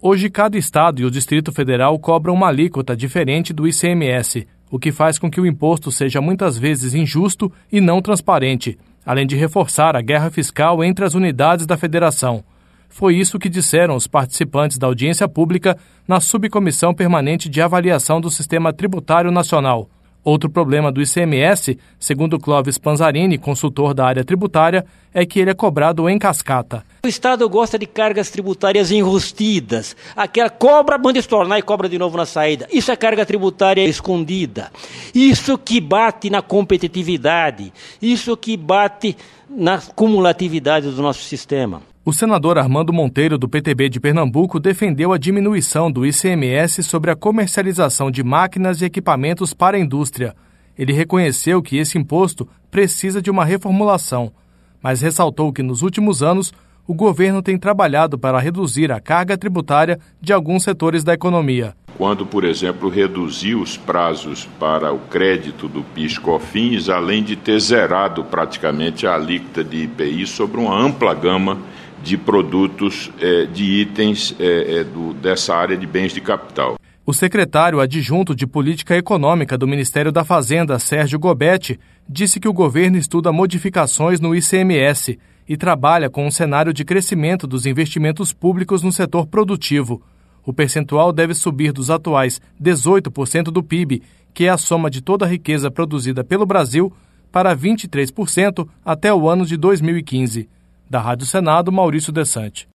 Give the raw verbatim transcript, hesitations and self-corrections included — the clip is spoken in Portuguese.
Hoje, cada estado e o Distrito Federal cobram uma alíquota diferente do I C M S, o que faz com que o imposto seja muitas vezes injusto e não transparente, além de reforçar a guerra fiscal entre as unidades da federação. Foi isso que disseram os participantes da audiência pública na Subcomissão Permanente de Avaliação do Sistema Tributário Nacional. Outro problema do I C M S, segundo Clóvis Panzarini, consultor da área tributária, é que ele é cobrado em cascata. O Estado gosta de cargas tributárias enrustidas. Aquela cobra, manda estornar e cobra de novo na saída. Isso é carga tributária escondida. Isso que bate na competitividade. Isso que bate na cumulatividade do nosso sistema. O senador Armando Monteiro, do P T B de Pernambuco, defendeu a diminuição do I C M S sobre a comercialização de máquinas e equipamentos para a indústria. Ele reconheceu que esse imposto precisa de uma reformulação, mas ressaltou que nos últimos anos o governo tem trabalhado para reduzir a carga tributária de alguns setores da economia. Quando, por exemplo, reduziu os prazos para o crédito do PIS/COFINS, além de ter zerado praticamente a alíquota de I P I sobre uma ampla gama de produtos, eh, de itens eh, do, dessa área de bens de capital. O secretário adjunto de Política Econômica do Ministério da Fazenda, Sérgio Gobetti, disse que o governo estuda modificações no I C M S e trabalha com um cenário de crescimento dos investimentos públicos no setor produtivo. O percentual deve subir dos atuais dezoito por cento do P I B, que é a soma de toda a riqueza produzida pelo Brasil, para vinte e três por cento até o ano de dois mil e quinze. Da Rádio Senado, Maurício Desante.